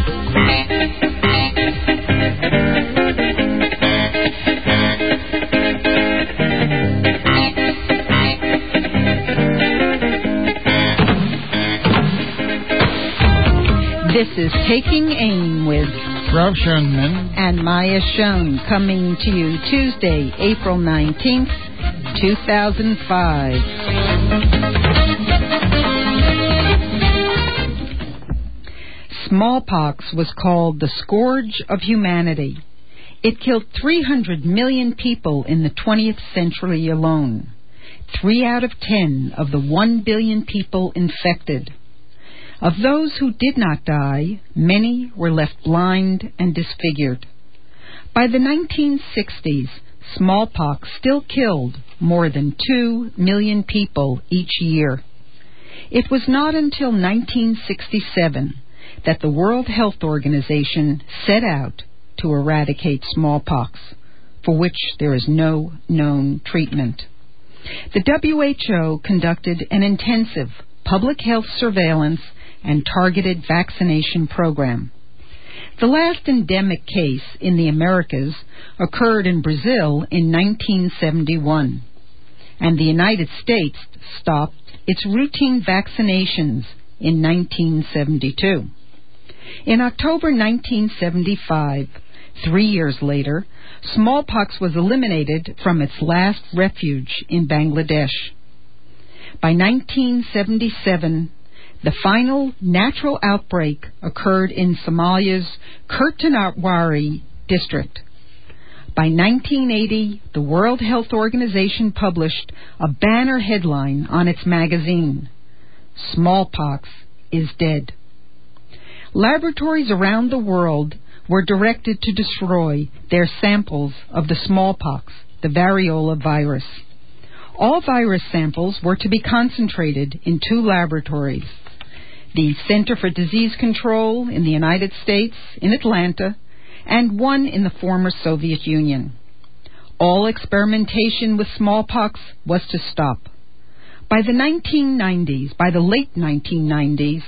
This is Taking Aim with Ralph Schoenman and Maya Schoen, coming to you Tuesday, April 19th, 2005. Smallpox was called the scourge of humanity. It killed 300 million people in the 20th century alone. 3 out of 10 of the 1 billion people infected. Of those who did not die, many were left blind and disfigured. By the 1960s, smallpox still killed more than 2 million people each year. It was not until 1967 that the World Health Organization set out to eradicate smallpox, for which there is no known treatment. The WHO conducted an intensive public health surveillance and targeted vaccination program. The last endemic case in the Americas occurred in Brazil in 1971, and the United States stopped its routine vaccinations in 1972. In October 1975, 3 years later, smallpox was eliminated from its last refuge in Bangladesh. By 1977, the final natural outbreak occurred in Somalia's Kurtanawari district. By 1980, the World Health Organization published a banner headline on its magazine: "Smallpox is dead." Laboratories around the world were directed to destroy their samples of the smallpox, the variola virus. All virus samples were to be concentrated in 2 laboratories: the Center for Disease Control in the United States in Atlanta, and one in the former Soviet Union. All experimentation with smallpox was to stop. By the late 1990s,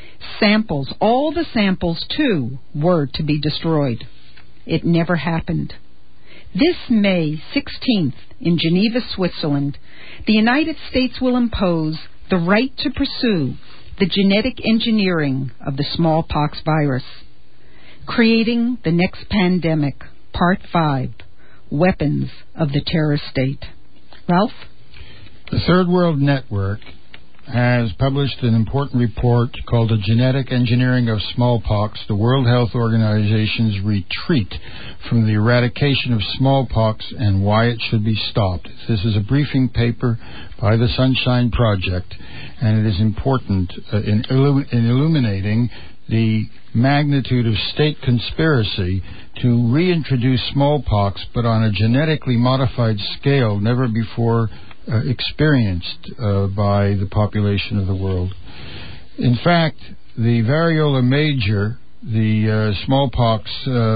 all the samples too, were to be destroyed. It never happened. This May 16th, in Geneva, Switzerland, the United States will impose the right to pursue the genetic engineering of the smallpox virus. Creating the Next Pandemic, Part 5, Weapons of the Terror State. Ralph? The Third World Network has published an important report called The Genetic Engineering of Smallpox, the World Health Organization's Retreat from the Eradication of Smallpox and Why It Should Be Stopped. This is a briefing paper by the Sunshine Project, and it is important in illuminating the magnitude of state conspiracy to reintroduce smallpox, but on a genetically modified scale never before experienced by the population of the world. In fact, the variola major, the smallpox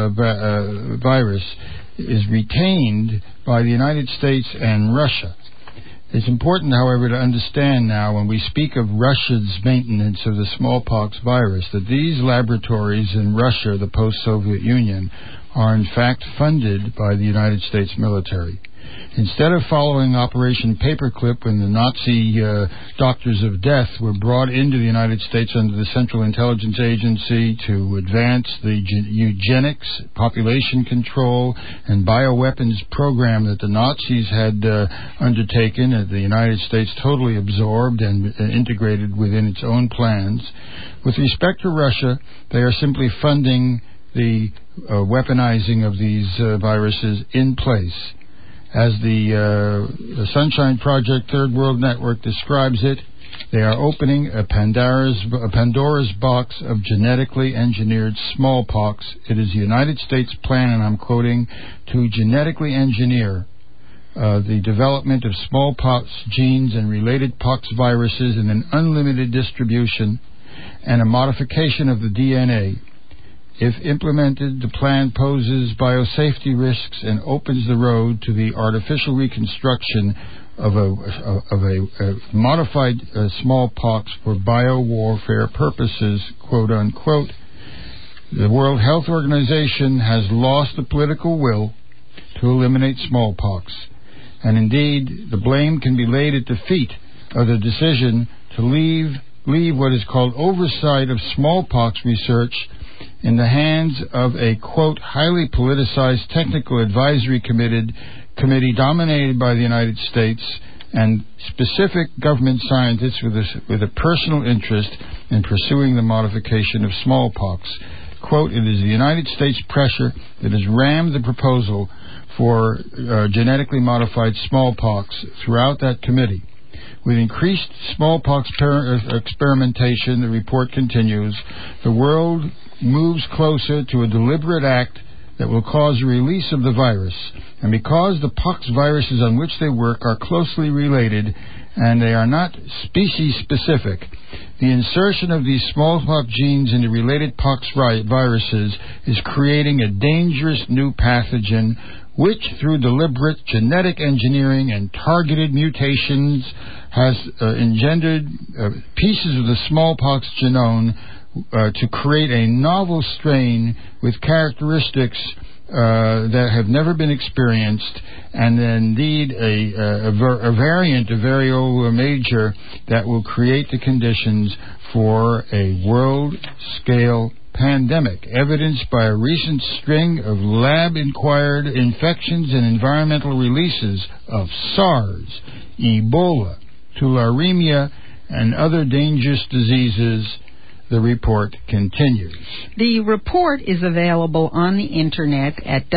virus, is retained by the United States and Russia. It's important, however, to understand now, when we speak of Russia's maintenance of the smallpox virus, that these laboratories in Russia, the post-Soviet Union, are in fact funded by the United States military. Instead of following Operation Paperclip, when the Nazi doctors of death were brought into the United States under the Central Intelligence Agency to advance the eugenics, population control, and bioweapons program that the Nazis had undertaken, and the United States totally absorbed and integrated within its own plans. With respect to Russia, they are simply funding the weaponizing of these viruses in place. As the Sunshine Project Third World Network describes it, they are opening a Pandora's box of genetically engineered smallpox. It is the United States plan, and I'm quoting, to genetically engineer the development of smallpox genes and related pox viruses in an unlimited distribution and a modification of the DNA. If implemented, the plan poses biosafety risks and opens the road to the artificial reconstruction of a modified smallpox for biowarfare purposes, quote unquote. The World Health Organization has lost the political will to eliminate smallpox. And indeed, the blame can be laid at the feet of the decision to leave what is called oversight of smallpox research in the hands of a, quote, highly politicized technical advisory committee dominated by the United States and specific government scientists with a personal interest in pursuing the modification of smallpox. Quote, it is the United States pressure that has rammed the proposal for genetically modified smallpox throughout that committee. With increased smallpox experimentation, the report continues, the world moves closer to a deliberate act that will cause the release of the virus. And because the pox viruses on which they work are closely related and they are not species-specific, the insertion of these smallpox genes into related pox viruses is creating a dangerous new pathogen which, through deliberate genetic engineering and targeted mutations, has engendered pieces of the smallpox genome to create a novel strain with characteristics that have never been experienced, and indeed a variant of variola major that will create the conditions for a world-scale pandemic, evidenced by a recent string of lab-acquired infections and environmental releases of SARS, Ebola, tularemia, and other dangerous diseases. The report continues. The report is available on the internet at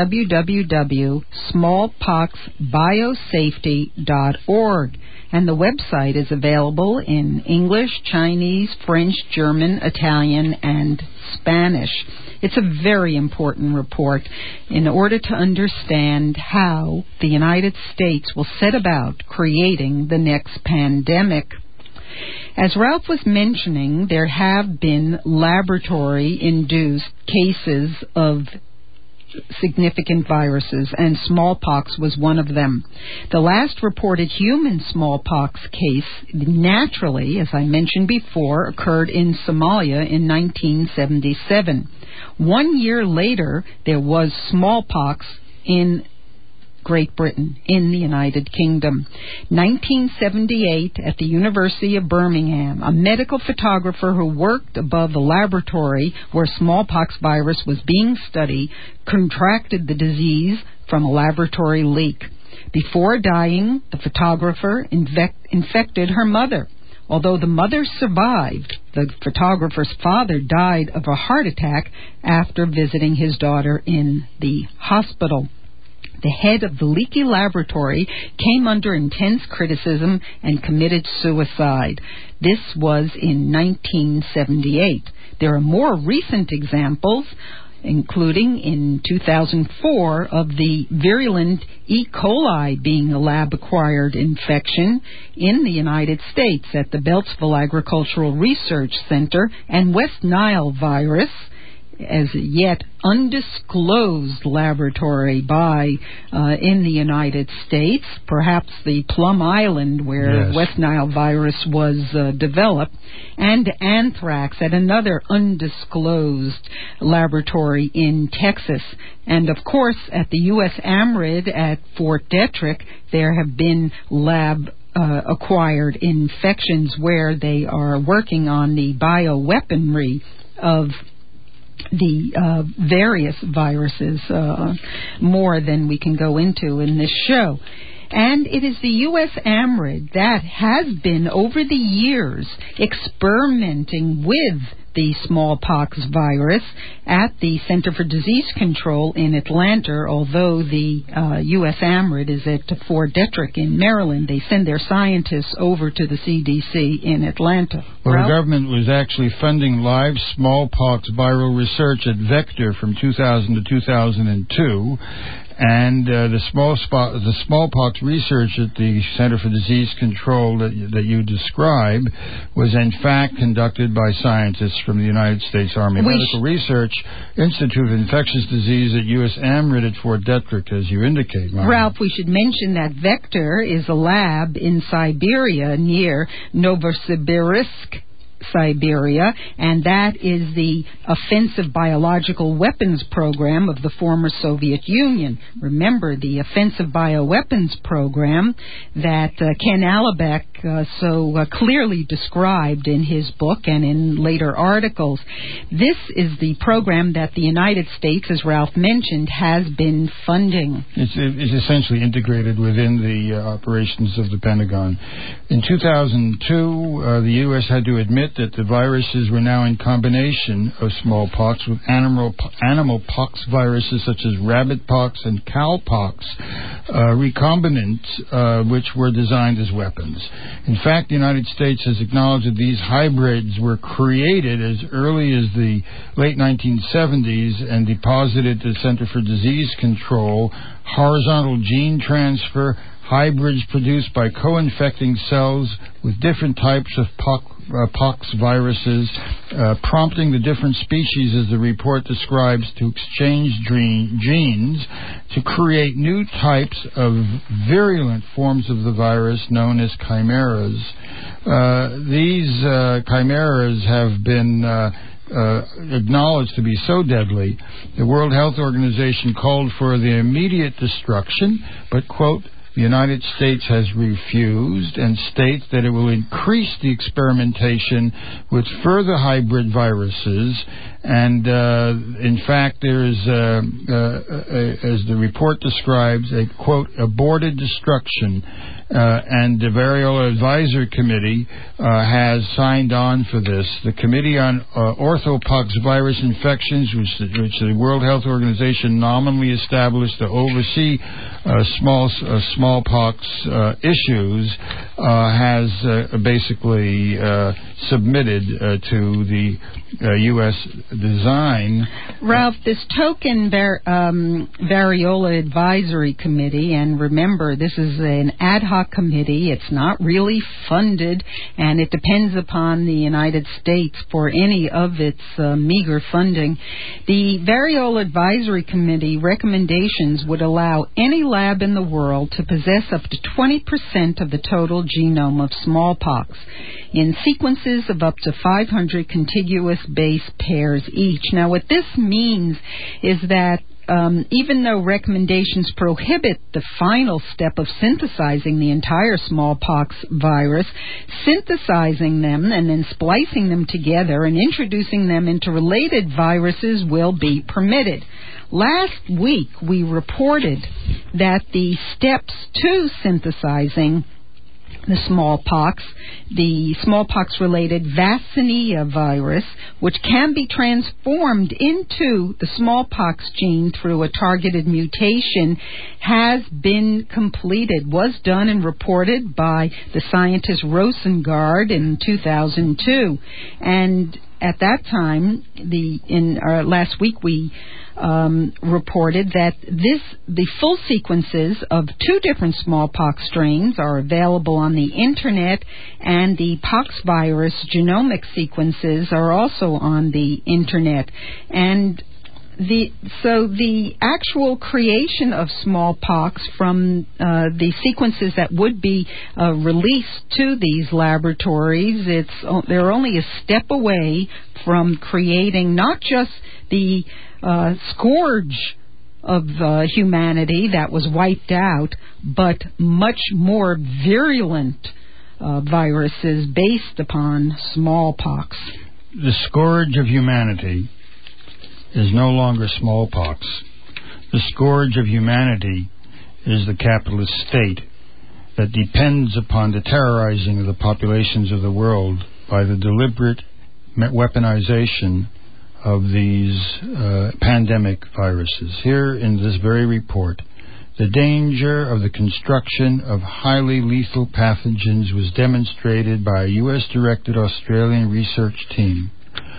www.smallpoxbiosafety.org, and the website is available in English, Chinese, French, German, Italian, and Spanish. It's a very important report in order to understand how the United States will set about creating the next pandemic. As Ralph was mentioning, there have been laboratory-induced cases of significant viruses, and smallpox was one of them. The last reported human smallpox case, naturally, as I mentioned before, occurred in Somalia in 1977. 1 year later, there was smallpox in Great Britain, in the United Kingdom. 1978, at the University of Birmingham, a medical photographer who worked above the laboratory where smallpox virus was being studied contracted the disease from a laboratory leak. Before dying, the photographer infected her mother. Although the mother survived, the photographer's father died of a heart attack after visiting his daughter in the hospital. The head of the leaky laboratory came under intense criticism and committed suicide. This was in 1978. There are more recent examples, including in 2004 of the virulent E. coli being a lab-acquired infection in the United States at the Beltsville Agricultural Research Center, and West Nile virus, as yet undisclosed laboratory in the United States, perhaps the Plum Island where West Nile virus was developed, and anthrax at another undisclosed laboratory in Texas. And of course, at the U.S. AMRID at Fort Detrick, there have been acquired infections where they are working on the bioweaponry of the various viruses, more than we can go into in this show. And it is the U.S. AMRID that has been, over the years, experimenting with the smallpox virus at the Center for Disease Control in Atlanta, although the U.S. AMRID is at Fort Detrick in Maryland. They send their scientists over to the CDC in Atlanta. Well, the government was actually funding live smallpox viral research at Vector from 2000 to 2002. And the smallpox research at the Center for Disease Control that you described was in fact conducted by scientists from the United States Army Medical Research Institute of Infectious Disease at U.S. AMRID at Fort Detrick, as you indicate, Mom. Ralph, we should mention that Vector is a lab in Siberia near Novosibirsk, Siberia, and that is the offensive biological weapons program of the former Soviet Union. Remember, the offensive bioweapons program that Ken Alibek so clearly described in his book and in later articles. This is the program that the United States, as Ralph mentioned, has been funding. It's essentially integrated within the operations of the Pentagon. In 2002, the U.S. had to admit that the viruses were now in combination of smallpox with animal pox viruses such as rabbit pox and cowpox, recombinant, which were designed as weapons. In fact, the United States has acknowledged that these hybrids were created as early as the late 1970s and deposited to the Center for Disease Control, horizontal gene transfer, hybrids produced by co-infecting cells with different types of pox viruses, prompting the different species, as the report describes, to exchange genes to create new types of virulent forms of the virus known as chimeras. These chimeras have been acknowledged to be so deadly, the World Health Organization called for their immediate destruction, but, quote, the United States has refused and states that it will increase the experimentation with further hybrid viruses. And, in fact, there is, as the report describes, a, quote, aborted destruction. And the Variola Advisory Committee has signed on for this. The Committee on Orthopox Virus Infections, which the World Health Organization nominally established to oversee smallpox issues, has basically submitted to the U.S. design. Ralph, this token Variola Advisory Committee, and remember, this is an ad hoc committee. It's not really funded, and it depends upon the United States for any of its meager funding. The Variola Advisory Committee recommendations would allow any lab in the world to possess up to 20% of the total genome of smallpox in sequences of up to 500 contiguous base pairs each. Now, what this means is that even though recommendations prohibit the final step of synthesizing the entire smallpox virus, synthesizing them and then splicing them together and introducing them into related viruses will be permitted. Last week, we reported that the steps to synthesizing the smallpox-related vaccinia virus, which can be transformed into the smallpox gene through a targeted mutation, has been completed, was done and reported by the scientist Rosengard in 2002. And at that time, last week we reported that the full sequences of 2 different smallpox strains are available on the Internet, and the poxvirus genomic sequences are also on the Internet. And so the actual creation of smallpox from the sequences that would be released to these laboratories, they're only a step away from creating not just the scourge of humanity that was wiped out, but much more virulent viruses based upon smallpox. The scourge of humanity is no longer smallpox. The scourge of humanity is the capitalist state that depends upon the terrorizing of the populations of the world by the deliberate weaponization of these pandemic viruses. Here in this very report, the danger of the construction of highly lethal pathogens was demonstrated by a U.S.-directed Australian research team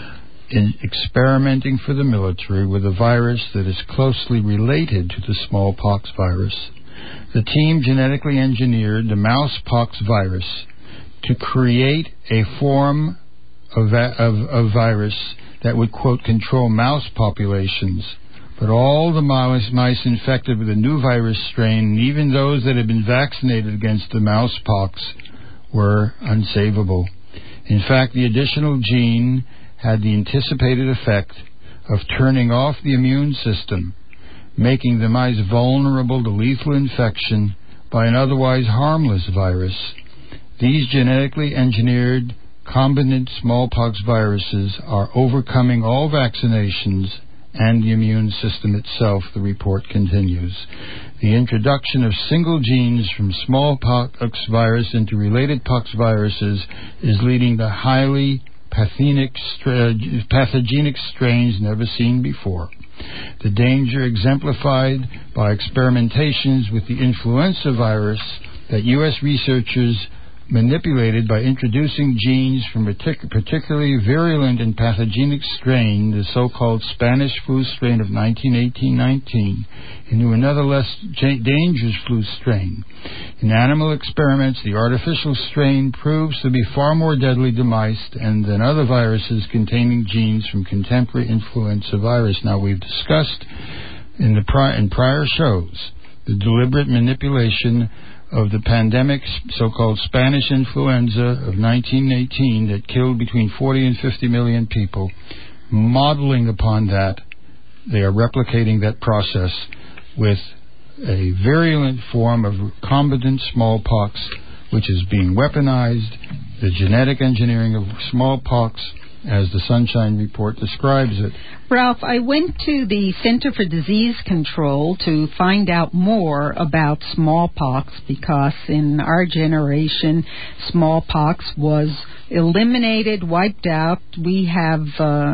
in experimenting for the military with a virus that is closely related to the smallpox virus. The team genetically engineered the mousepox virus to create a form of virus that would, quote, control mouse populations. But all the mice infected with a new virus strain, even those that had been vaccinated against the mousepox, were unsavable. In fact, the additional gene had the anticipated effect of turning off the immune system, making the mice vulnerable to lethal infection by an otherwise harmless virus. These genetically engineered recombinant smallpox viruses are overcoming all vaccinations and the immune system itself, the report continues. The introduction of single genes from smallpox virus into related pox viruses is leading to highly pathogenic strains never seen before. The danger exemplified by experimentations with the influenza virus that U.S. researchers manipulated by introducing genes from a particularly virulent and pathogenic strain, the so-called Spanish flu strain of 1918-19, into another less dangerous flu strain. In animal experiments, the artificial strain proves to be far more deadly to mice than other viruses containing genes from contemporary influenza virus. Now, we've discussed in prior shows the deliberate manipulation of the pandemic, so-called Spanish influenza of 1918 that killed between 40 and 50 million people. Modeling upon that, they are replicating that process with a virulent form of recombinant smallpox, which is being weaponized, the genetic engineering of smallpox, as the Sunshine Report describes it. Ralph, I went to the Center for Disease Control to find out more about smallpox because in our generation, smallpox was eliminated, wiped out. We have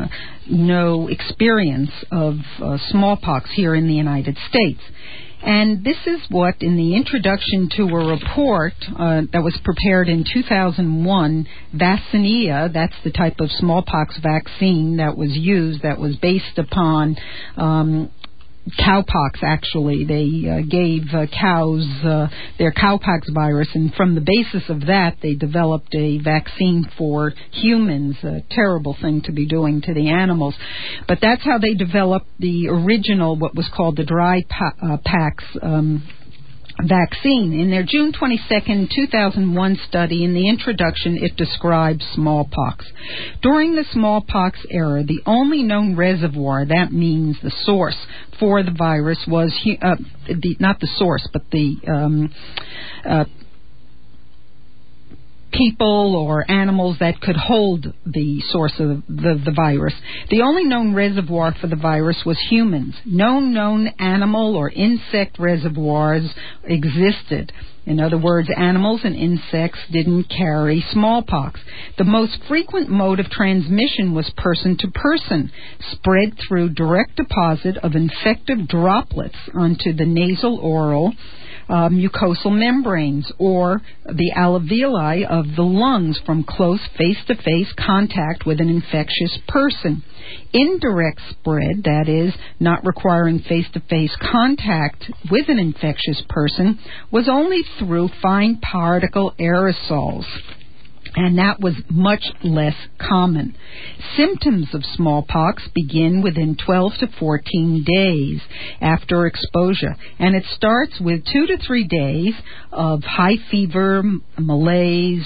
no experience of smallpox here in the United States. And this is what, in the introduction to a report that was prepared in 2001, Vaccinia, that's the type of smallpox vaccine that was used, that was based upon cowpox, actually. They gave cows their cowpox virus, and from the basis of that, they developed a vaccine for humans, a terrible thing to be doing to the animals. But that's how they developed the original, what was called the dry pax vaccine. In their June 22nd, 2001 study, in the introduction, it describes smallpox. During the smallpox era, the only known reservoir, that means the source for the virus, was not the source, but the people or animals that could hold the source of the virus. The only known reservoir for the virus was humans. No known animal or insect reservoirs existed. In other words, animals and insects didn't carry smallpox. The most frequent mode of transmission was person to person, spread through direct deposit of infective droplets onto the nasal oral mucosal membranes or the alveoli of the lungs from close face-to-face contact with an infectious person. Indirect spread, that is, not requiring face-to-face contact with an infectious person, was only through fine particle aerosols, and that was much less common. Symptoms of smallpox begin within 12 to 14 days after exposure, and it starts with 2 to 3 days of high fever, malaise,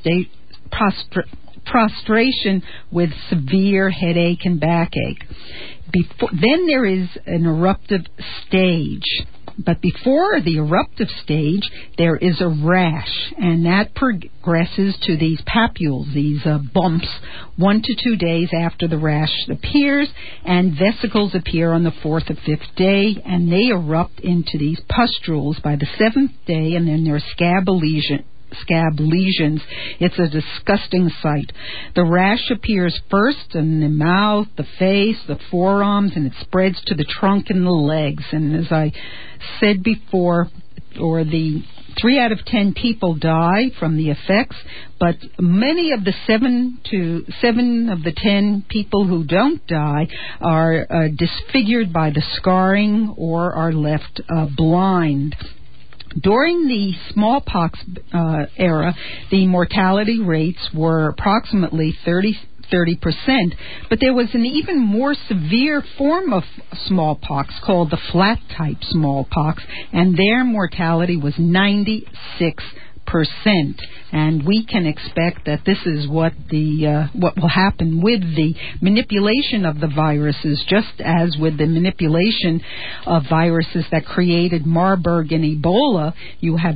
prostration with severe headache and backache. Then there is an eruptive stage. But before the eruptive stage, there is a rash, and that progresses to these papules, these bumps, 1 to 2 days after the rash appears, and vesicles appear on the 4th or 5th day, and they erupt into these pustules by the 7th day, and then there are scab lesions. It's a disgusting sight. The rash appears first in the mouth, the face, the forearms, and it spreads to the trunk and the legs. And as I said before, the 3 out of 10 people die from the effects, but many of the 7 of the 10 people who don't die are disfigured by the scarring or are left blind. During the smallpox era, the mortality rates were approximately 30%, but there was an even more severe form of smallpox called the flat-type smallpox, and their mortality was 96%. And we can expect that this is what will happen with the manipulation of the viruses, just as with the manipulation of viruses that created Marburg and Ebola. You have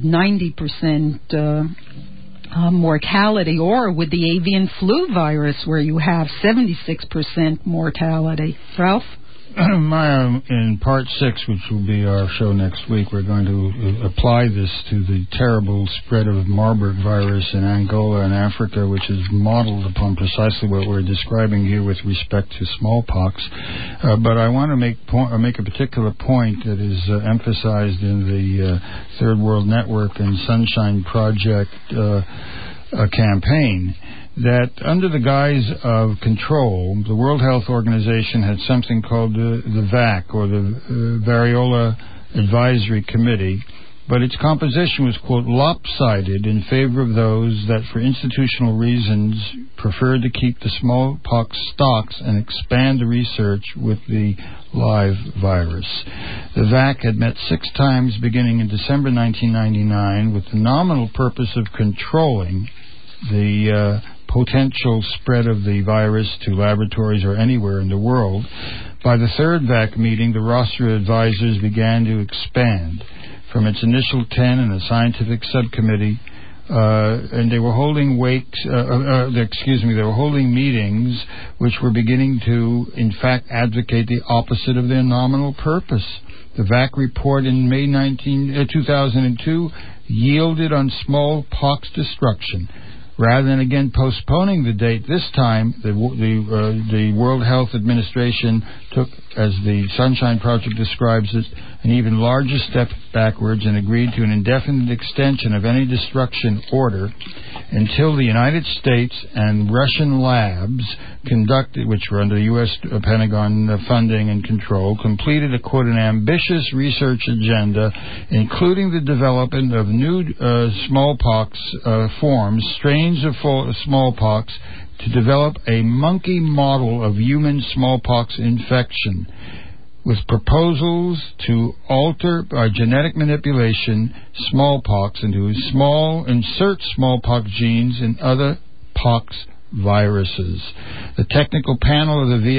90% mortality, or with the avian flu virus, where you have 76% mortality. Ralph? Maya, in part 6, which will be our show next week, we're going to apply this to the terrible spread of Marburg virus in Angola and Africa, which is modeled upon precisely what we're describing here with respect to smallpox. But I want to make a particular point that is emphasized in the Third World Network and Sunshine Project campaign, that under the guise of control, the World Health Organization had something called the VAC, or the Variola Advisory Committee, but its composition was, quote, lopsided in favor of those that for institutional reasons preferred to keep the smallpox stocks and expand the research with the live virus. The VAC had met 6 times beginning in December 1999 with the nominal purpose of controlling the potential spread of the virus to laboratories or anywhere in the world. By the 3rd VAC meeting, the roster of advisors began to expand from its initial 10 in a scientific subcommittee, and they were holding they were holding meetings which were beginning to, in fact, advocate the opposite of their nominal purpose. The VAC report in May 2002 yielded on smallpox destruction. Rather than again postponing the date, this time the World Health Administration took, as the Sunshine Project describes it, an even larger step backwards and agreed to an indefinite extension of any destruction order until the United States and Russian labs conducted, which were under the U.S. Pentagon funding and control, completed a, quote, an ambitious research agenda, including the development of new smallpox forms, strains of smallpox, to develop a monkey model of human smallpox infection, with proposals to alter by genetic manipulation smallpox and to insert smallpox genes in other pox viruses. The technical panel of the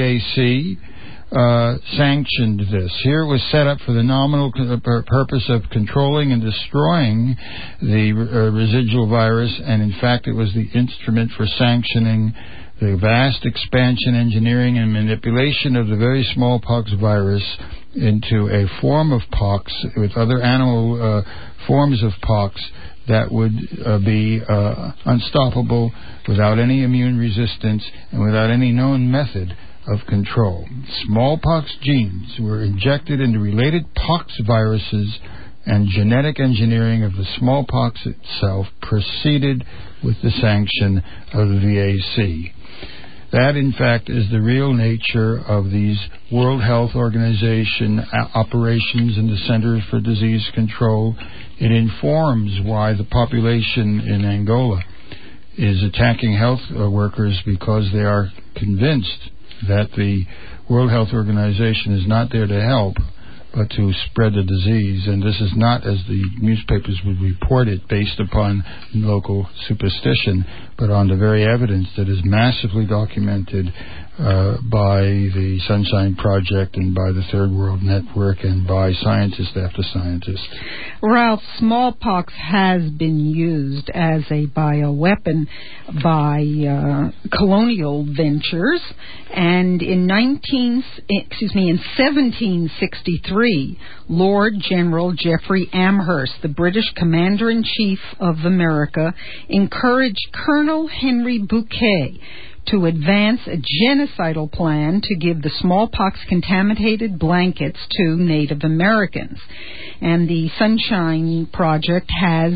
VAC sanctioned this. Here it was set up for the nominal purpose of controlling and destroying the residual virus, and in fact it was the instrument for sanctioning the vast expansion, engineering, and manipulation of the very smallpox virus into a form of pox with other animal forms of pox that would be unstoppable without any immune resistance and without any known method of control. Smallpox genes were injected into related pox viruses, and genetic engineering of the smallpox itself proceeded with the sanction of the VAC. That, in fact, is the real nature of these World Health Organization operations in the Centers for Disease Control. It informs why the population in Angola is attacking health workers, because they are convinced that the World Health Organization is not there to help, but to spread the disease. And this is not, as the newspapers would report it, based upon local superstition, but on the very evidence that is massively documented by the Sunshine Project and by the Third World Network and by scientist after scientist. Ralph, smallpox has been used as a bioweapon by colonial ventures, and in 1763, Lord General Jeffrey Amherst, the British Commander-in-Chief of America, encouraged Colonel Henry Bouquet to advance a genocidal plan to give the smallpox-contaminated blankets to Native Americans. And the Sunshine Project has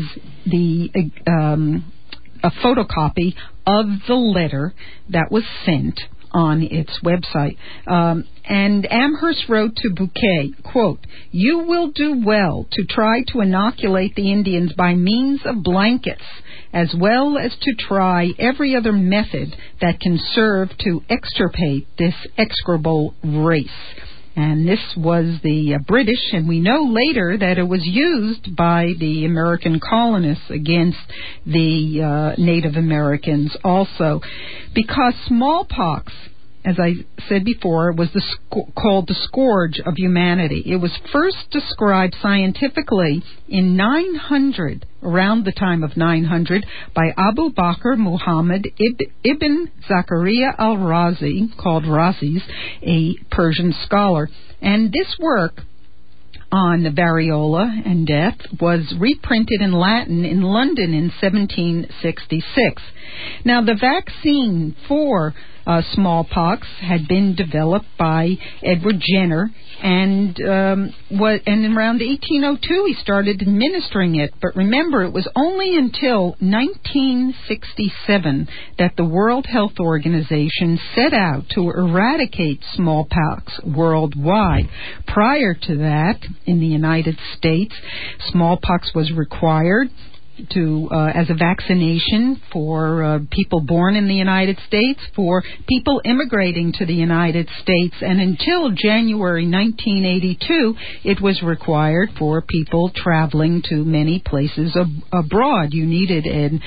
a photocopy of the letter that was sent on its website. And Amherst wrote to Bouquet, quote, "You will do well to try to inoculate the Indians by means of blankets, as well as to try every other method that can serve to extirpate this execrable race." And this was the British, and we know later that it was used by the American colonists against the Native Americans also, because smallpox, as I said before, was called the scourge of humanity. It was first described scientifically in 900, around the time of 900, by Abu Bakr Muhammad ibn Zakaria al-Razi, called Razis, a Persian scholar. And this work on the variola and death was reprinted in Latin in London in 1766. Now, the vaccine for smallpox had been developed by Edward Jenner, and around 1802 he started administering it. But remember, it was only until 1967 that the World Health Organization set out to eradicate smallpox worldwide. Prior to that, in the United States, smallpox was required as a vaccination for people born in the United States, for people immigrating to the United States, and until January 1982, it was required for people traveling to many places abroad. You needed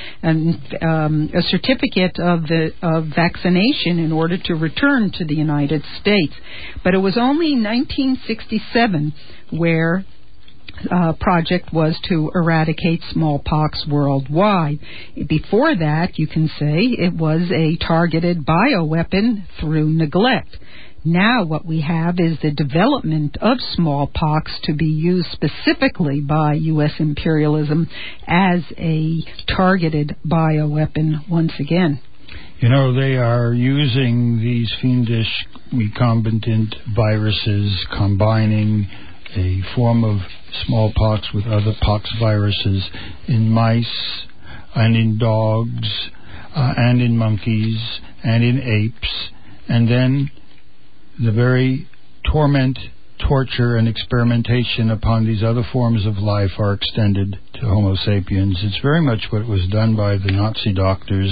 a certificate of vaccination in order to return to the United States. But it was only 1967 where project was to eradicate smallpox worldwide. Before that, you can say it was a targeted bioweapon through neglect. Now what we have is the development of smallpox to be used specifically by U.S. imperialism as a targeted bioweapon once again. You know, they are using these fiendish recombinant viruses, combining a form of smallpox with other pox viruses in mice and in dogs and in monkeys and in apes, and then the very torment, torture, and experimentation upon these other forms of life are extended to Homo sapiens. It's very much what was done by the Nazi doctors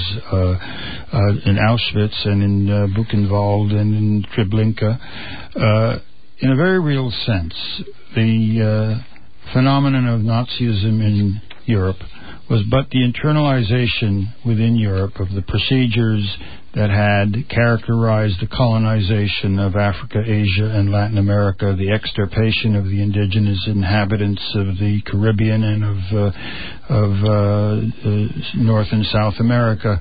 in Auschwitz and in Buchenwald and in Treblinka. In a very real sense, the phenomenon of Nazism in Europe was but the internalization within Europe of the procedures that had characterized the colonization of Africa, Asia, and Latin America, the extirpation of the indigenous inhabitants of the Caribbean and of North and South America,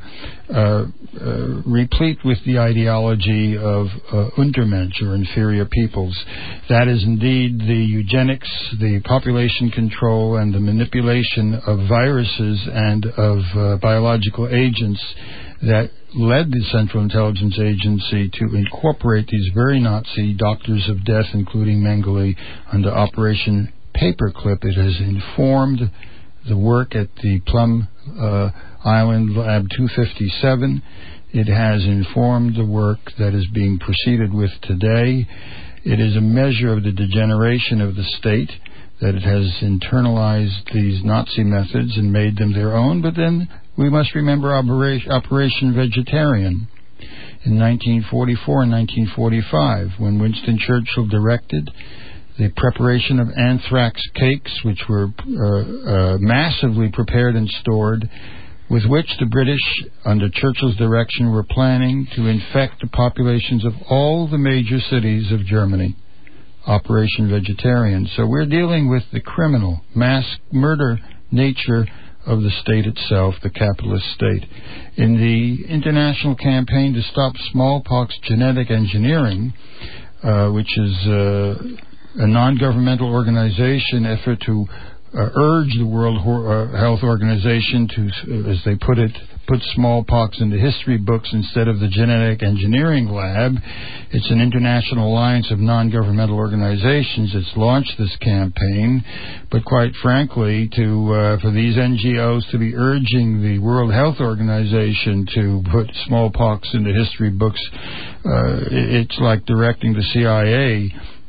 replete with the ideology of Untermensch, or inferior peoples. That is indeed the eugenics, the population control, and the manipulation of viruses and of biological agents that led the Central Intelligence Agency to incorporate these very Nazi doctors of death, including Mengele, under Operation Paperclip. It has informed the work at the Plum Island Lab 257. It has informed the work that is being proceeded with today. It is a measure of the degeneration of the state, that it has internalized these Nazi methods and made them their own. But then we must remember Operation Vegetarian in 1944 and 1945, when Winston Churchill directed the preparation of anthrax cakes, which were massively prepared and stored, with which the British, under Churchill's direction, were planning to infect the populations of all the major cities of Germany. Operation Vegetarian. So we're dealing with the criminal, mass murder nature of the state itself, the capitalist state. In the international campaign to stop smallpox genetic engineering, which is a non-governmental organization effort to urge the World Health Organization to, as they put it, put smallpox in the history books instead of the genetic engineering lab. It's an international alliance of non-governmental organizations that's launched this campaign. But quite frankly, for these NGOs to be urging the World Health Organization to put smallpox in the history books, it's like directing the CIA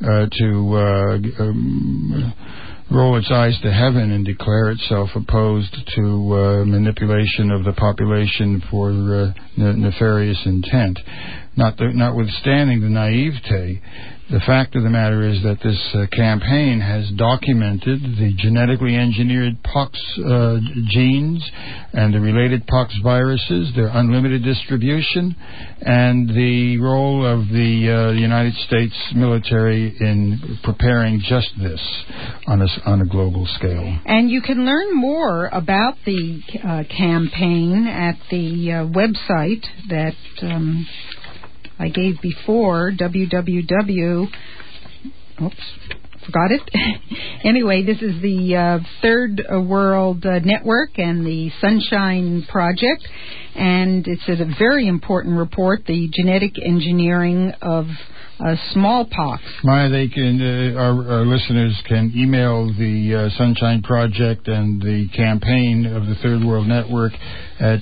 to roll its eyes to heaven and declare itself opposed to manipulation of the population for nefarious intent. notwithstanding the naivete, the fact of the matter is that this campaign has documented the genetically engineered pox genes and the related pox viruses, their unlimited distribution, and the role of the United States military in preparing just this on a global scale. And you can learn more about the campaign at the website that I gave before, www. Oops, forgot it. Anyway, this is the Third World Network and the Sunshine Project, and it's a very important report, the genetic engineering of smallpox. Maya, they can. Our listeners can email the Sunshine Project and the campaign of the Third World Network at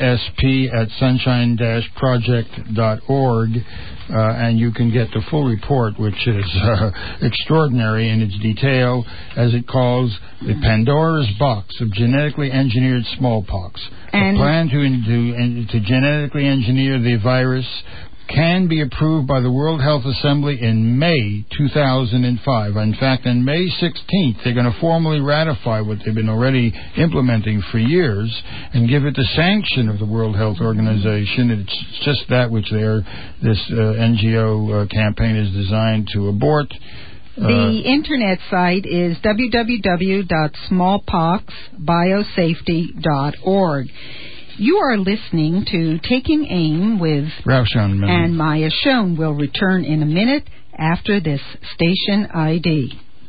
tsp@sunshine-project.org, and you can get the full report, which is extraordinary in its detail, as it calls the Pandora's Box of Genetically Engineered Smallpox. A plan to genetically engineer the virus can be approved by the World Health Assembly in May 2005. In fact, on May 16th, they're going to formally ratify what they've been already implementing for years and give it the sanction of the World Health Organization. It's just that which this NGO campaign is designed to abort. The internet site is www.smallpoxbiosafety.org. You are listening to Taking Aim with Ralph Schoenman and Maya Schoen. Will return in a minute after this station ID.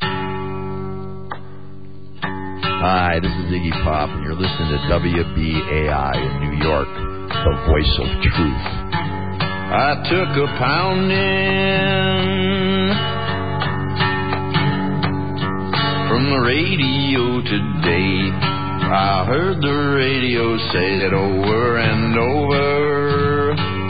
Hi, this is Iggy Pop, and you're listening to WBAI in New York, the voice of truth. I took a pounding from the radio today. I heard the radio say that over and over,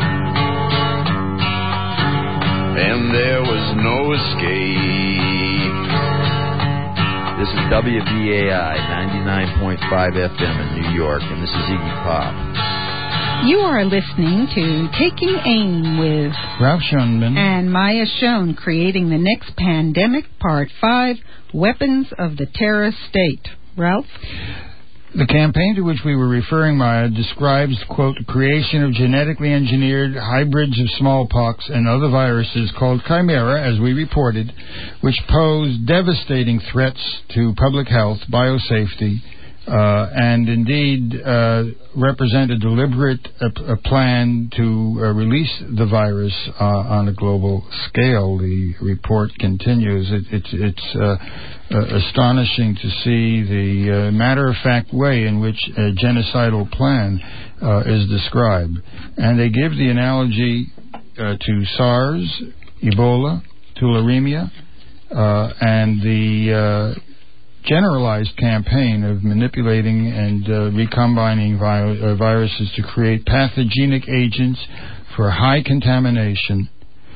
and there was no escape. This is WBAI 99.5 FM in New York, and this is Iggy Pop. You are listening to Taking Aim with Ralph Schoenman and Maya Schoen, creating the next pandemic, Part 5, Weapons of the Terrorist State. Ralph? The campaign to which we were referring, Maya, describes, quote, the creation of genetically engineered hybrids of smallpox and other viruses called Chimera, as we reported, which pose devastating threats to public health, biosafety, and indeed represent a deliberate plan to release the virus on a global scale. The report continues. It's astonishing to see the matter-of-fact way in which a genocidal plan is described. And they give the analogy to SARS, Ebola, tularemia, and the generalized campaign of manipulating and recombining viruses to create pathogenic agents for high contamination.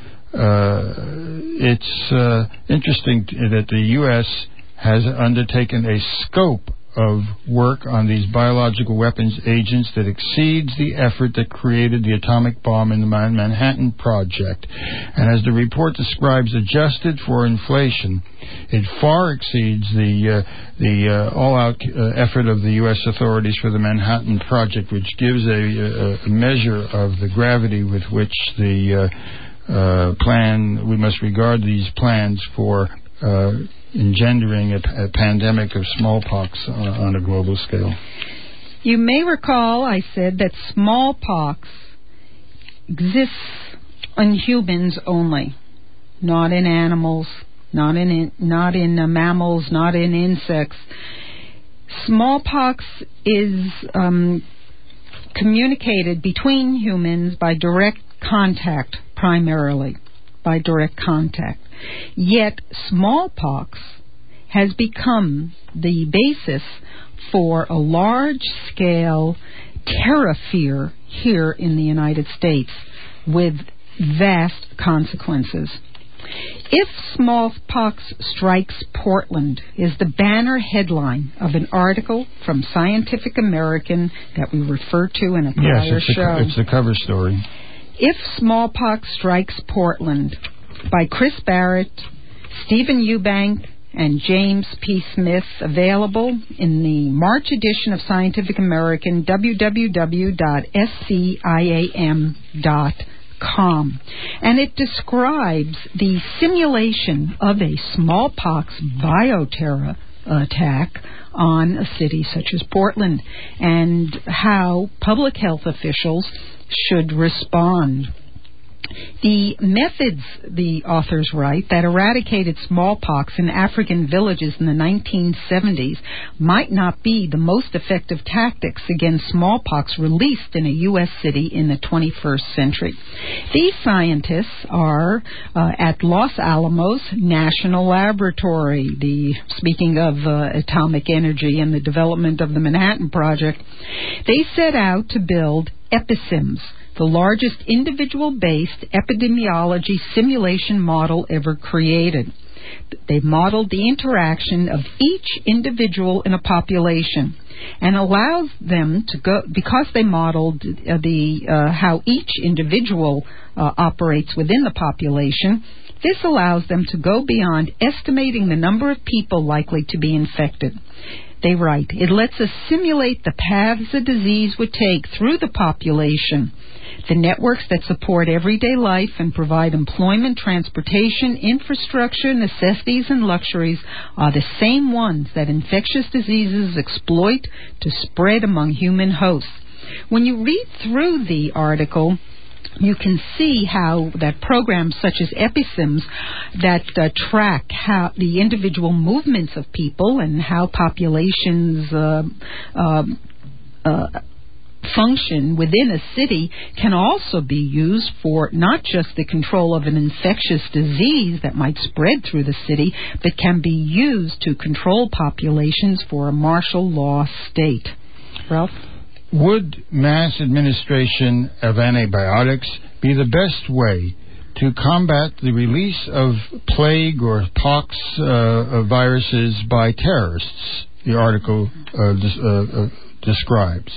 It's interesting that the U.S. has undertaken a scope of work on these biological weapons agents that exceeds the effort that created the atomic bomb in the Manhattan Project. And as the report describes, adjusted for inflation, it far exceeds the all-out effort of the U.S. authorities for the Manhattan Project, which gives a measure of the gravity with which the we must regard these plans for engendering a pandemic of smallpox on a global scale. You may recall I said that smallpox exists in humans only, not in animals, not in mammals, not in insects. Smallpox is communicated between humans by direct contact, primarily by direct contact. Yet smallpox has become the basis for a large-scale terror fear here in the United States with vast consequences. If smallpox strikes Portland is the banner headline of an article from Scientific American that we referred to in a prior show. It's the cover story. If Smallpox Strikes Portland by Chris Barrett, Stephen Eubank, and James P. Smith, available in the March edition of Scientific American, www.sciam.com. And it describes the simulation of a smallpox bioterror attack on a city such as Portland and how public health officials should respond. The methods, the authors write, that eradicated smallpox in African villages in the 1970s might not be the most effective tactics against smallpox released in a U.S. city in the 21st century. These scientists are at Los Alamos National Laboratory, speaking of atomic energy and the development of the Manhattan Project. They set out to build EpiSims, the largest individual-based epidemiology simulation model ever created. They modeled the interaction of each individual in a population and allows them to go, because they modeled how each individual operates within the population. This allows them to go beyond estimating the number of people likely to be infected. They write, it lets us simulate the paths a disease would take through the population. The networks that support everyday life and provide employment, transportation, infrastructure, necessities, and luxuries are the same ones that infectious diseases exploit to spread among human hosts. When you read through the article, you can see how that programs such as EpiSims that track how the individual movements of people and how populations function within a city can also be used for not just the control of an infectious disease that might spread through the city, but can be used to control populations for a martial law state. Ralph? Would mass administration of antibiotics be the best way to combat the release of plague or pox viruses by terrorists? The article describes.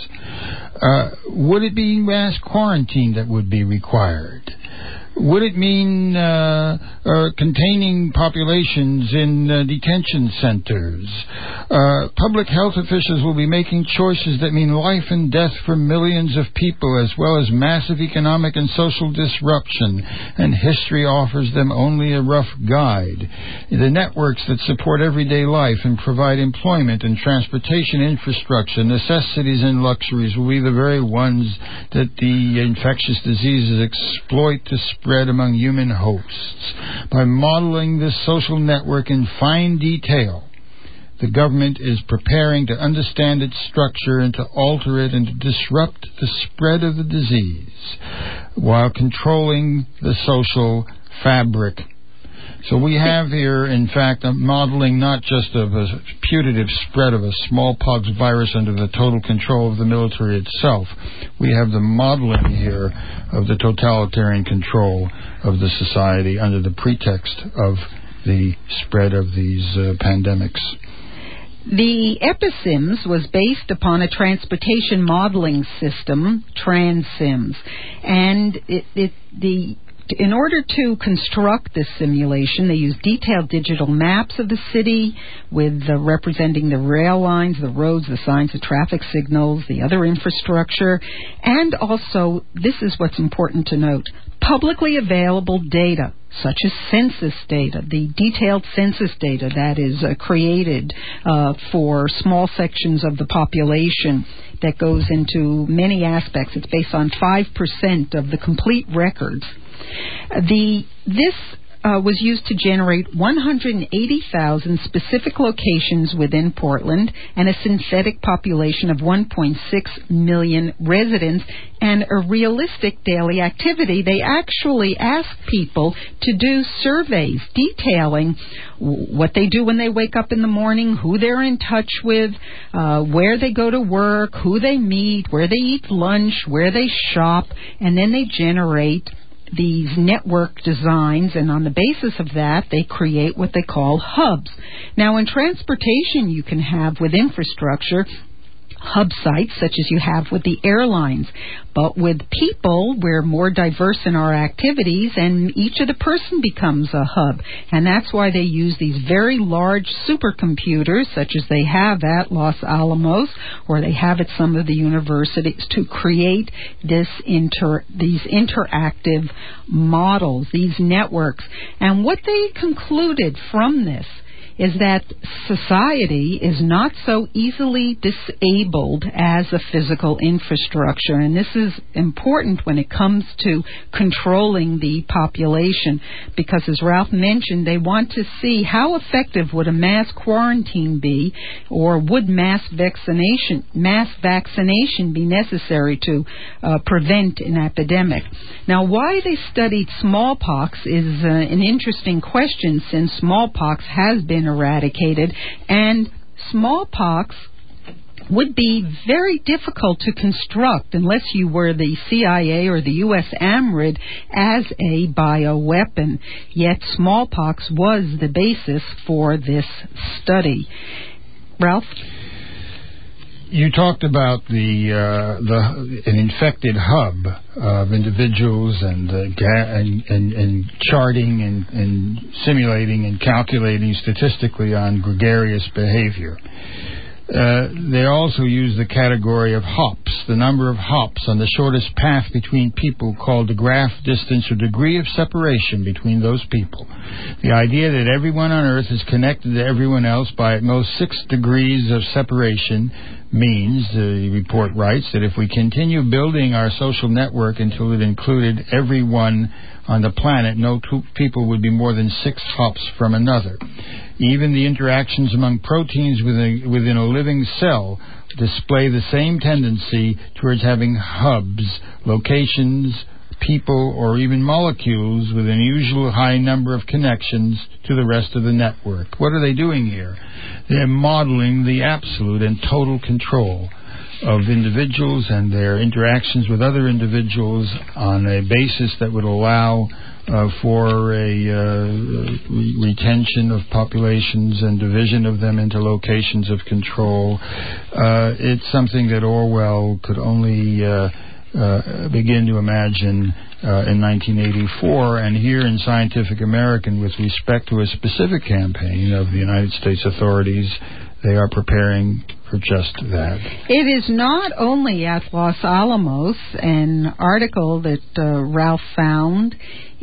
Would it be mass quarantine that would be required? Would it mean containing populations in detention centers? Public health officials will be making choices that mean life and death for millions of people, as well as massive economic and social disruption, and history offers them only a rough guide. The networks that support everyday life and provide employment and transportation infrastructure, necessities and luxuries will be the very ones that the infectious diseases exploit to spread among human hosts. By modeling this social network in fine detail, the government is preparing to understand its structure and to alter it and to disrupt the spread of the disease while controlling the social fabric. So we have here, in fact, a modeling not just of a putative spread of a smallpox virus under the total control of the military itself. We have the modeling here of the totalitarian control of the society under the pretext of the spread of these pandemics. The EpiSims was based upon a transportation modeling system, TransSims, and in order to construct this simulation, they used detailed digital maps of the city with representing the rail lines, the roads, the signs, the traffic signals, the other infrastructure, and also, this is what's important to note, publicly available data, such as census data, the detailed census data that is created for small sections of the population that goes into many aspects. It's based on 5% of the complete records. This was used to generate 180,000 specific locations within Portland and a synthetic population of 1.6 million residents and a realistic daily activity. They actually asked people to do surveys detailing what they do when they wake up in the morning, who they're in touch with, where they go to work, who they meet, where they eat lunch, where they shop, and then they generate these network designs, and on the basis of that, they create what they call hubs. Now, in transportation, you can have, with infrastructure, hub sites such as you have with the airlines. But with people, we're more diverse in our activities, and each of the person becomes a hub. And that's why they use these very large supercomputers, such as they have at Los Alamos, or they have at some of the universities, to create these interactive models, these networks. And what they concluded from this is that society is not so easily disabled as a physical infrastructure. And this is important when it comes to controlling the population, because as Ralph mentioned, they want to see how effective would a mass quarantine be, or would mass vaccination be necessary to prevent an epidemic. Now, why they studied smallpox is an interesting question, since smallpox has been eradicated, and smallpox would be very difficult to construct unless you were the CIA or the U.S. AMRID as a bioweapon. Yet smallpox was the basis for this study. Ralph? You talked about an infected hub of individuals and charting and simulating and calculating statistically on gregarious behavior. They also use the category of hops, the number of hops on the shortest path between people, called the graph distance or degree of separation between those people. The idea that everyone on Earth is connected to everyone else by at most 6 degrees of separation means, the report writes, that if we continue building our social network until it included everyone on the planet, no two people would be more than 6 hops from another. Even the interactions among proteins within a living cell display the same tendency towards having hubs, locations, people, or even molecules with an unusual high number of connections to the rest of the network. What are they doing here? They're modeling the absolute and total control of individuals and their interactions with other individuals on a basis that would allow for a retention of populations and division of them into locations of control. It's something that Orwell could only begin to imagine in 1984, and here in Scientific American, with respect to a specific campaign of the United States authorities, they are preparing for just that. It is not only at Los Alamos. An article that Ralph found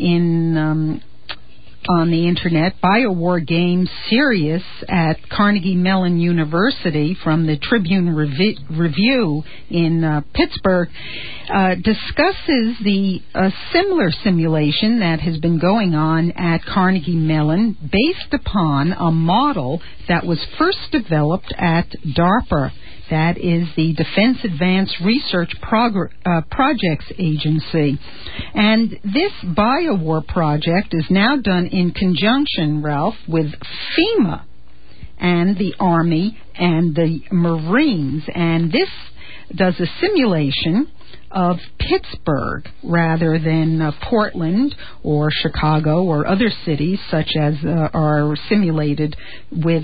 on the internet, BioWar Games Serious at Carnegie Mellon University, from the Tribune Review in Pittsburgh, discusses the similar simulation that has been going on at Carnegie Mellon based upon a model that was first developed at DARPA. That is the Defense Advanced Research Projects Agency. And this BioWar project is now done in conjunction, Ralph, with FEMA and the Army and the Marines. And this does a simulation of Pittsburgh rather than Portland or Chicago or other cities such as are simulated with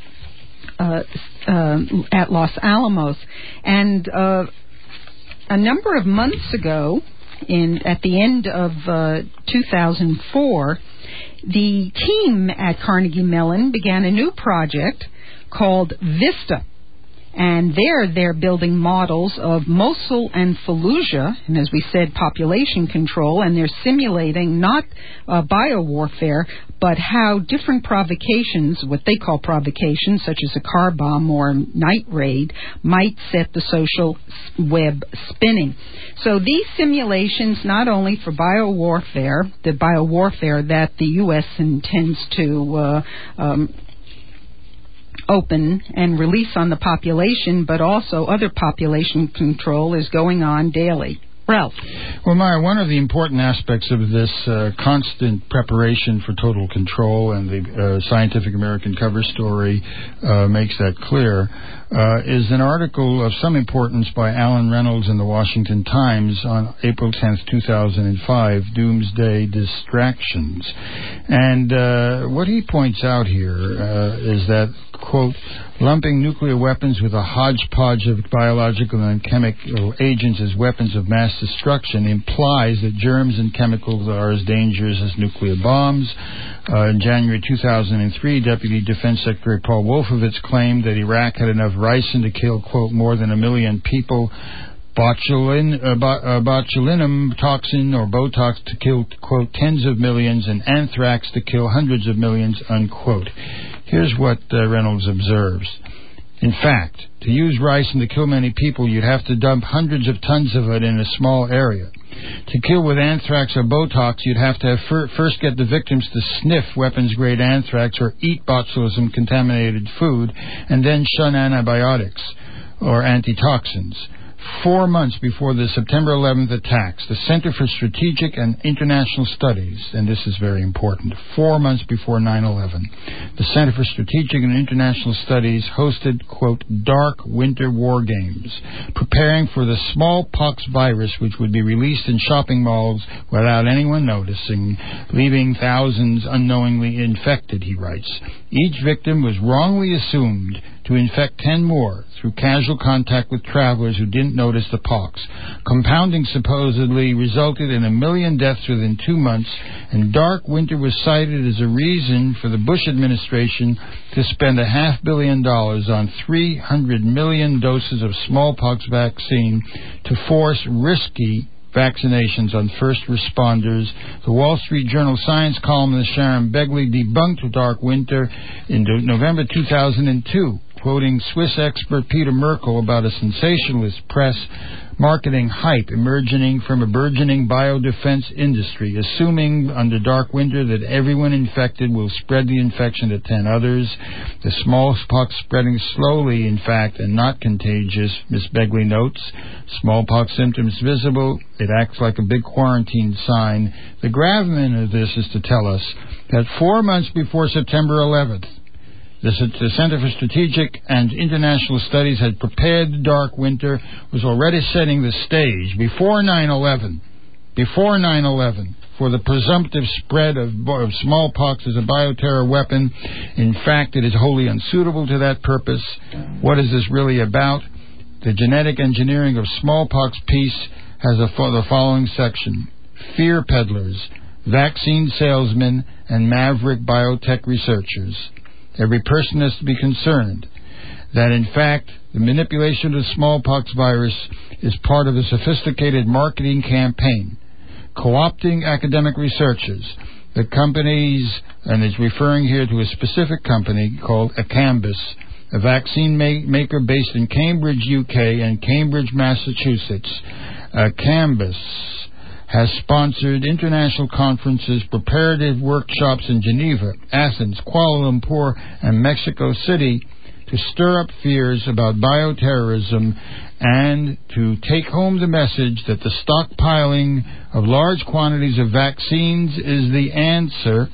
at Los Alamos. And a number of months ago, at the end of 2004, the team at Carnegie Mellon began a new project called VISTA. And they're building models of Mosul and Fallujah, and as we said, population control, and they're simulating not biowarfare, but how different provocations, what they call provocations, such as a car bomb or a night raid, might set the social web spinning. So these simulations, not only for biowarfare, the biowarfare that the U.S. intends to open and release on the population, but also other population control is going on daily. Ralph. Well, Maya, one of the important aspects of this constant preparation for total control, and the Scientific American cover story makes that clear, is an article of some importance by Alan Reynolds in the Washington Times on April 10th, 2005, Doomsday Distractions. And what he points out here is that quote, lumping nuclear weapons with a hodgepodge of biological and chemical agents as weapons of mass destruction implies that germs and chemicals are as dangerous as nuclear bombs. In January 2003, Deputy Defense Secretary Paul Wolfowitz claimed that Iraq had enough ricin to kill, quote, more than 1 million people, botulinum toxin or Botox to kill, quote, tens of millions, and anthrax to kill hundreds of millions, unquote. Here's what Reynolds observes. In fact, to use ricin to kill many people, you'd have to dump hundreds of tons of it in a small area. To kill with anthrax or Botox, you'd have to first get the victims to sniff weapons-grade anthrax or eat botulism-contaminated food, and then shun antibiotics or antitoxins. 4 months before the September 11th attacks, the Center for Strategic and International Studies, and this is very important, 4 months before 9/11, the Center for Strategic and International Studies hosted, quote, dark winter war games, preparing for the smallpox virus which would be released in shopping malls without anyone noticing, leaving thousands unknowingly infected, he writes. Each victim was wrongly assumed to infect 10 more through casual contact with travelers who didn't notice the pox. Compounding supposedly resulted in 1 million deaths within 2 months, and dark winter was cited as a reason for the Bush administration to spend $500 million on 300 million doses of smallpox vaccine to force risky vaccinations on first responders. The Wall Street Journal science columnist Sharon Begley debunked dark winter in November 2002, quoting Swiss expert Peter Merkel about a sensationalist press marketing hype emerging from a burgeoning biodefense industry, assuming under dark winter that everyone infected will spread the infection to 10 others. The smallpox spreading slowly, in fact, and not contagious, Ms. Begley notes. Smallpox symptoms visible. It acts like a big quarantine sign. The gravamen of this is to tell us that 4 months before September 11th, the Center for Strategic and International Studies had prepared the dark winter, was already setting the stage before 9/11, for the presumptive spread of smallpox as a bioterror weapon. In fact, it is wholly unsuitable to that purpose. What is this really about? The genetic engineering of smallpox piece has the following section: fear peddlers, vaccine salesmen, and maverick biotech researchers. Every person has to be concerned that, in fact, the manipulation of the smallpox virus is part of a sophisticated marketing campaign, co-opting academic researchers. The companies, and it's referring here to a specific company called Acambus, a vaccine maker based in Cambridge, UK, and Cambridge, Massachusetts. Acambus has sponsored international conferences, preparative workshops in Geneva, Athens, Kuala Lumpur, and Mexico City to stir up fears about bioterrorism and to take home the message that the stockpiling of large quantities of vaccines is the answer.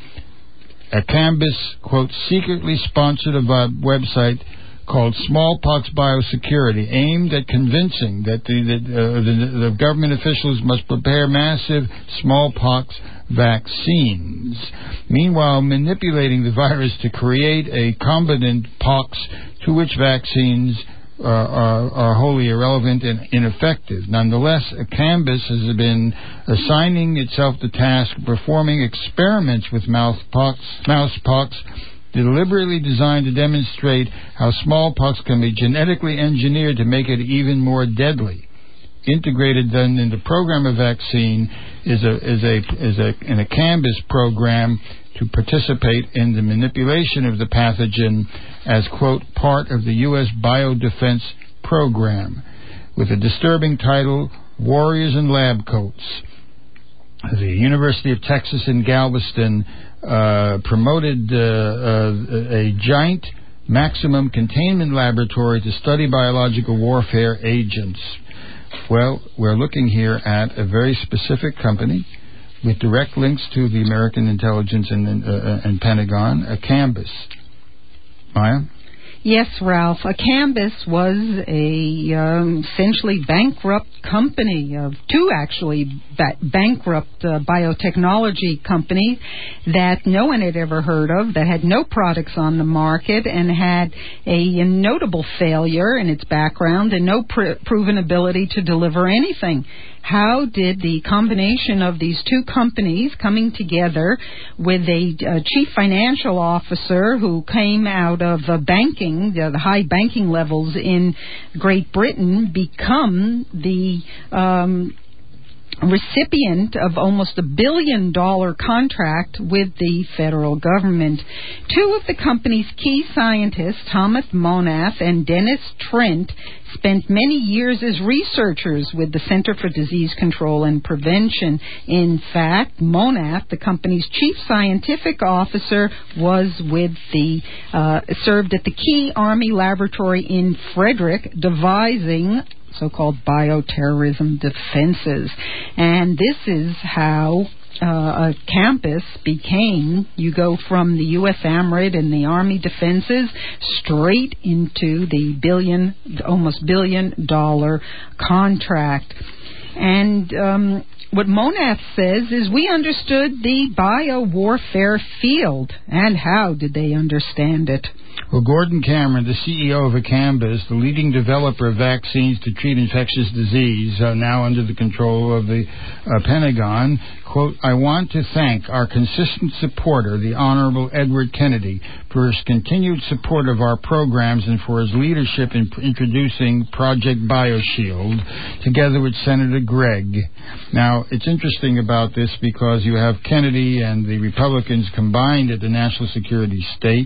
Acambus, quote, secretly sponsored a website called Smallpox Biosecurity, aimed at convincing that the government officials must prepare massive smallpox vaccines, meanwhile manipulating the virus to create a combinant pox to which vaccines are wholly irrelevant and ineffective. Nonetheless, Acambus has been assigning itself the task of performing experiments with mousepox, deliberately designed to demonstrate how smallpox can be genetically engineered to make it even more deadly. Integrated then in the program of vaccine is an Acambus program to participate in the manipulation of the pathogen as, quote, part of the U.S. biodefense program, with a disturbing title, Warriors in Lab Coats. The University of Texas in Galveston promoted a giant maximum containment laboratory to study biological warfare agents. Well, we're looking here at a very specific company with direct links to the American intelligence and Pentagon, Acambus. Maya? Yes, Ralph. Cambus was a essentially bankrupt company of two actually bankrupt biotechnology companies that no one had ever heard of, that had no products on the market and had a notable failure in its background and no proven ability to deliver anything. How did the combination of these two companies coming together with a chief financial officer who came out of banking, the high banking levels in Great Britain, become the recipient of almost $1 billion contract with the federal government? Two of the company's key scientists, Thomas Monath and Dennis Trent, spent many years as researchers with the Center for Disease Control and Prevention. In fact, Monath, the company's chief scientific officer, served at the Key Army Laboratory in Frederick, devising so-called bioterrorism defenses. And this is how a campus became. You go from the U.S. AMRID and the Army defenses straight into the almost $1 billion contract. And what Monath says is, we understood the biowarfare field. And how did they understand it? Well, Gordon Cameron, the CEO of Acambus, the leading developer of vaccines to treat infectious disease, now under the control of the Pentagon, quote, "I want to thank our consistent supporter, the Honorable Edward Kennedy, for his continued support of our programs and for his leadership in introducing Project BioShield, together with Senator Gregg." Now, it's interesting about this because you have Kennedy and the Republicans combined at the National Security State.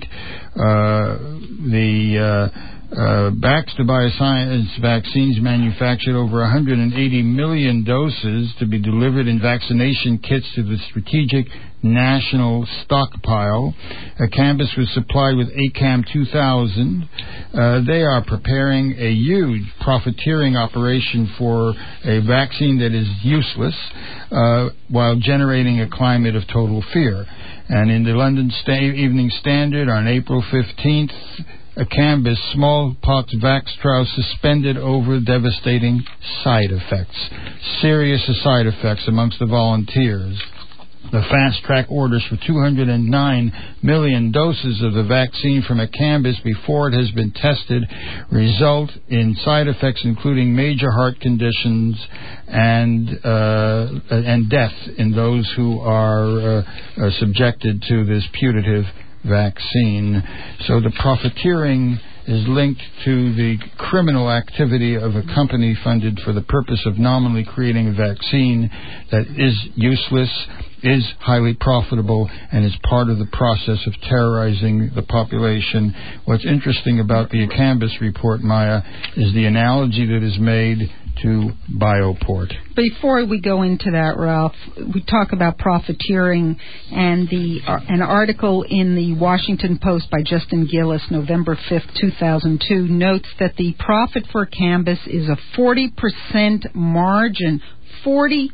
Baxter Bioscience vaccines manufactured over 180 million doses to be delivered in vaccination kits to the Strategic National Stockpile. Acambus was supplied with ACAM 2000. They are preparing a huge profiteering operation for a vaccine that is useless while generating a climate of total fear. And in the London Evening Standard on April 15th, Acambus smallpox vax trial suspended over devastating side effects. Serious side effects amongst the volunteers. The fast-track orders for 209 million doses of the vaccine from Acambus before it has been tested result in side effects including major heart conditions and death in those who are subjected to this putative vaccine. So the profiteering is linked to the criminal activity of a company funded for the purpose of nominally creating a vaccine that is useless, is highly profitable, and is part of the process of terrorizing the population. What's interesting about the Acambus report, Maya, is the analogy that is made to Bioport. Before we go into that, Ralph, we talk about profiteering, and an article in the Washington Post by Justin Gillis, November 5th, 2002, notes that the profit for Acambus is a 40% margin. 40%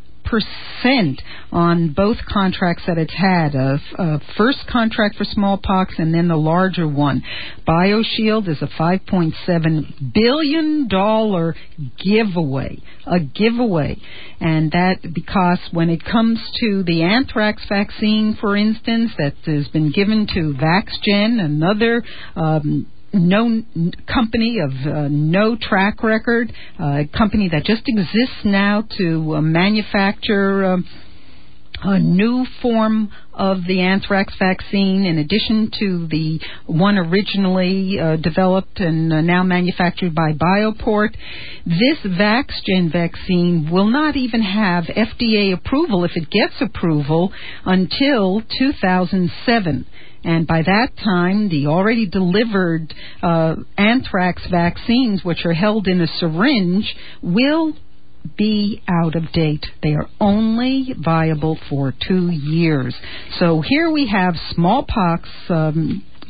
on both contracts that it's had, a first contract for smallpox and then the larger one. BioShield is a $5.7 billion giveaway, and that because when it comes to the anthrax vaccine, for instance, that has been given to VaxGen, another known company of no track record, a company that just exists now to manufacture a new form of the anthrax vaccine in addition to the one originally developed and now manufactured by Bioport. This VaxGen vaccine will not even have FDA approval, if it gets approval, until 2007. And by that time, the already delivered anthrax vaccines, which are held in a syringe, will be out of date. They are only viable for 2 years. So here we have smallpox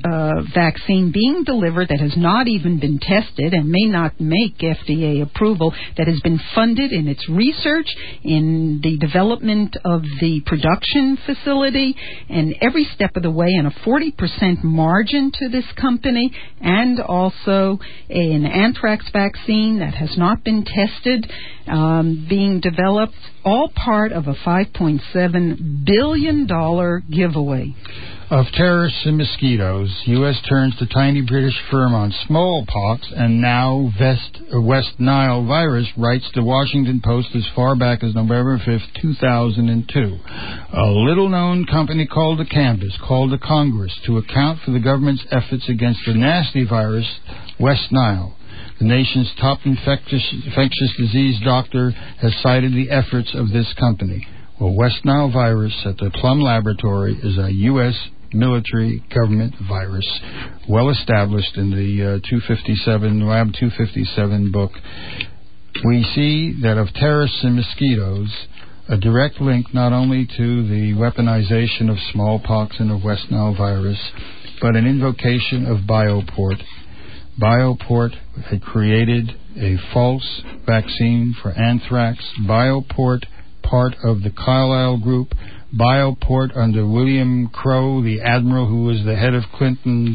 vaccine being delivered that has not even been tested and may not make FDA approval, that has been funded in its research, in the development of the production facility, and every step of the way, and a 40% margin to this company, and also an anthrax vaccine that has not been tested, being developed, all part of a $5.7 billion giveaway. Of terrorists and mosquitoes, U.S. turns to tiny British firm on smallpox, and now West Nile virus, writes the Washington Post as far back as November 5th, 2002. A little-known company called the Canvas called the Congress to account for the government's efforts against the nasty virus, West Nile. The nation's top infectious disease doctor has cited the efforts of this company. Well, West Nile virus at the Plum Laboratory is a U.S. military government virus, well established in the Lab 257 book. We see that of terrorists and mosquitoes, a direct link not only to the weaponization of smallpox and of West Nile virus, but an invocation of Bioport. Bioport had created a false vaccine for anthrax. Bioport, part of the Carlyle Group. Bioport under William Crowe, the admiral who was the head of Clinton's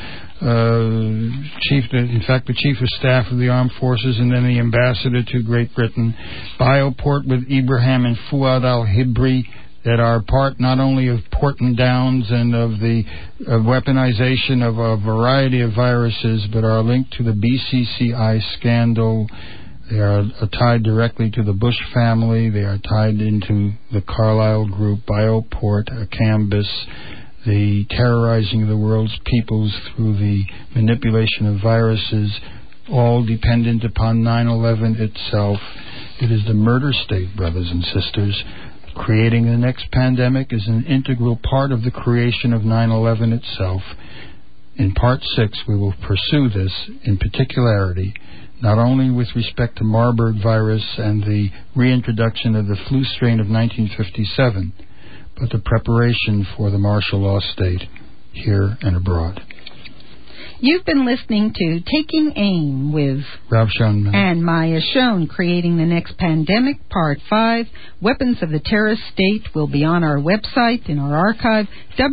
the chief of staff of the armed forces and then the ambassador to Great Britain. Bioport with Ibrahim and Fuad al-Hibri, that are part not only of Porton Downs and of the weaponization of a variety of viruses, but are linked to the BCCI scandal. They are tied directly to the Bush family. They are tied into the Carlyle Group, Bioport, Canvas, the terrorizing of the world's peoples through the manipulation of viruses, all dependent upon 9/11 itself. It is the murder state, brothers and sisters. Creating the next pandemic is an integral part of the creation of 9/11 itself. In Part 6, we will pursue this in particularity, not only with respect to Marburg virus and the reintroduction of the flu strain of 1957, but the preparation for the martial law state here and abroad. You've been listening to Taking Aim with Ralph Schoenman and Maya Schoen, Creating the Next Pandemic, Part 5. Weapons of the Terrorist State will be on our website, in our archive,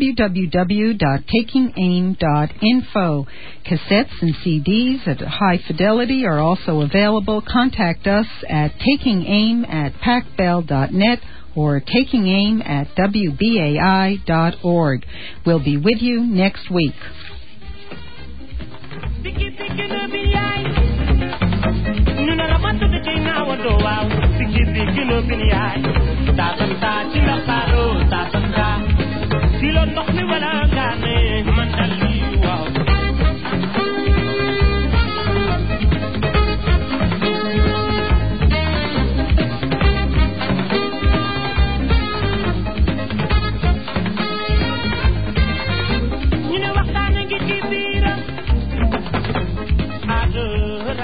www.takingaim.info. Cassettes and CDs at high fidelity are also available. Contact us at takingaim@pacbell.net or takingaim@wbai.org. We'll be with you next week. Siki no biai, nuna la matu de kina wado wow. Siki no biai, ta ta ta.